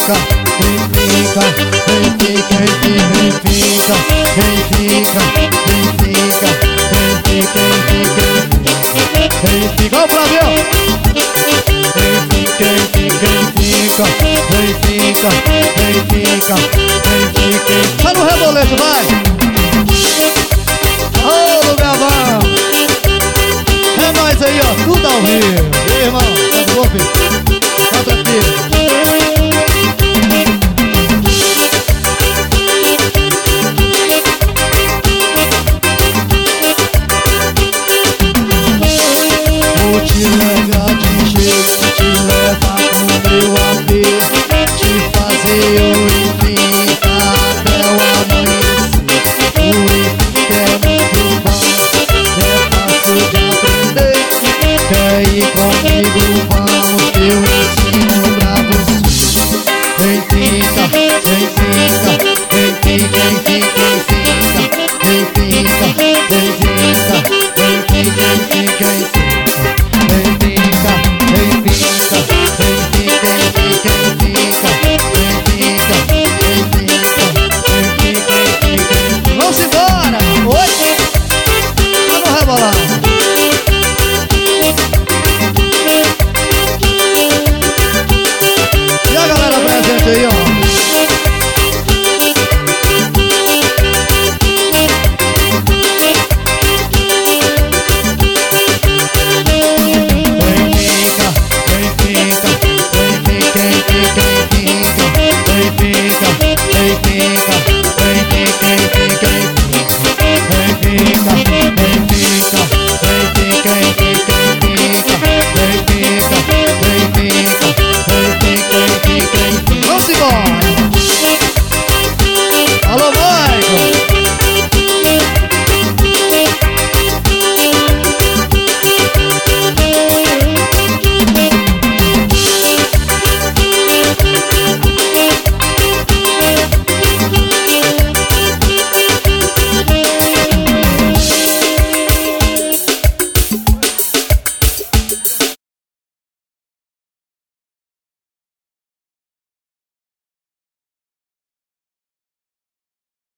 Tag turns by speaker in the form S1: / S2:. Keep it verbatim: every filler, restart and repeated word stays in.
S1: fica, quem fica, quem fica, quem fica, quem fica, quem fica, quem fica, quem fica, ó o Flávio! Quem fica, quem fica, quem fica, quem fica, quem fica, vai no rebolejo, vai! Ô, lugar bom! É nóis aí, ó, tudo ao vivo! E aí, irmão, tá de boa, filho?